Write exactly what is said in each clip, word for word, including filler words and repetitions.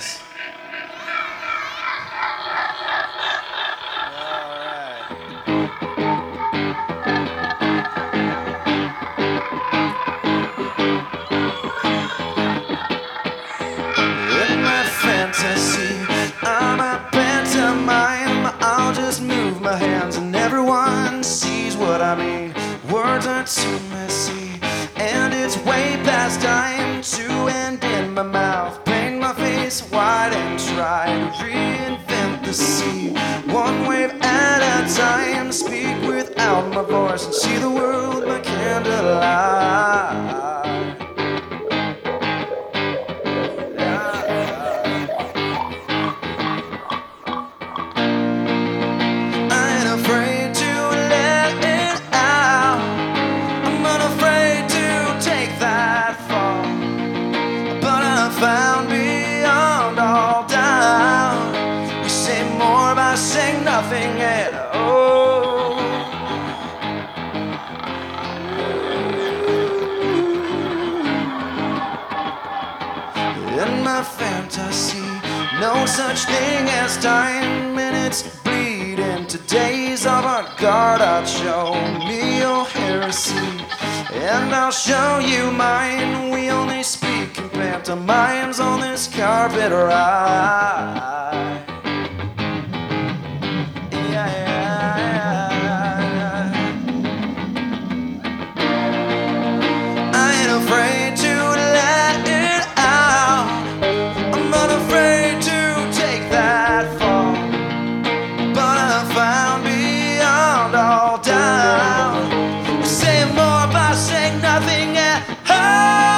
this. In my fantasy, I'm a pantomime. I'll just move my hands and everyone sees what I mean. Words are too messy, and it's way past time to end in my mouth. Paint my face white and try to reinvent the sea. One wave at a time, speak without my voice and see the world with my candlelight. Found beyond all doubt, we say more by saying nothing at all. In my fantasy, no such thing as time, minutes bleed into days of avant-garde. I'll show me your heresy, and I'll show you mine. We only speak in pantomimes on this carpet ride. Yeah, yeah, yeah. I ain't afraid to let it out. I'm not afraid to take that fall. But I found beyond all doubt, we say more by saying nothing at all.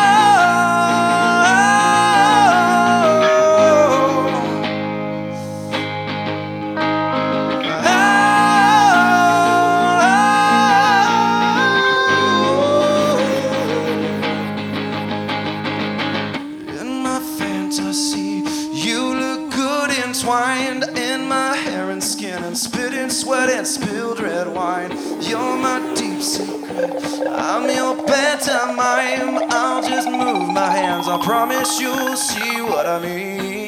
Entwined in my hair and skin, and spit and sweat and spilled red wine. You're my deep secret, I'm your pantomime. I'll just move my hands, I promise you'll see what I mean.